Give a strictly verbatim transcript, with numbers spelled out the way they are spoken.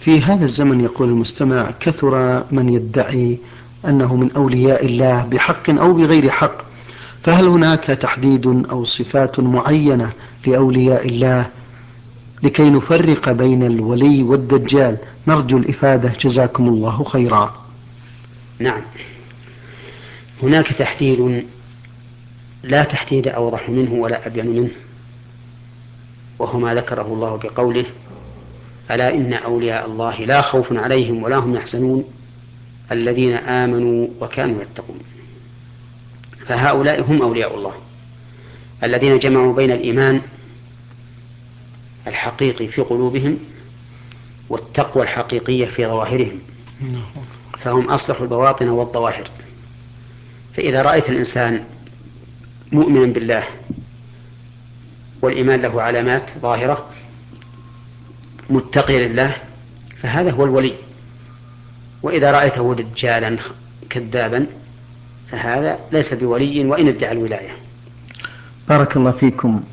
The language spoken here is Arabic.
في هذا الزمن يقول المستمع كثر من يدعي أنه من أولياء الله بحق أو بغير حق، فهل هناك تحديد أو صفات معينة لأولياء الله لكي نفرق بين الولي والدجال؟ نرجو الإفادة جزاكم الله خيرا. نعم، هناك تحديد لا تحديد أوضح منه ولا أبين منه، وهو ما ذكره الله بقوله: ألا إن أولياء الله لا خوف عليهم ولا هم يحزنون الذين آمنوا وكانوا يتقون. فهؤلاء هم أولياء الله الذين جمعوا بين الإيمان الحقيقي في قلوبهم والتقوى الحقيقية في ظواهرهم، فهم أصلح البواطن والظواهر. فإذا رأيت الإنسان مؤمنا بالله والإيمان له علامات ظاهرة متقي لله فهذا هو الولي. وإذا رأيته دجالا كذابا فهذا ليس بولي وإن ادعى الولاية. بارك الله فيكم.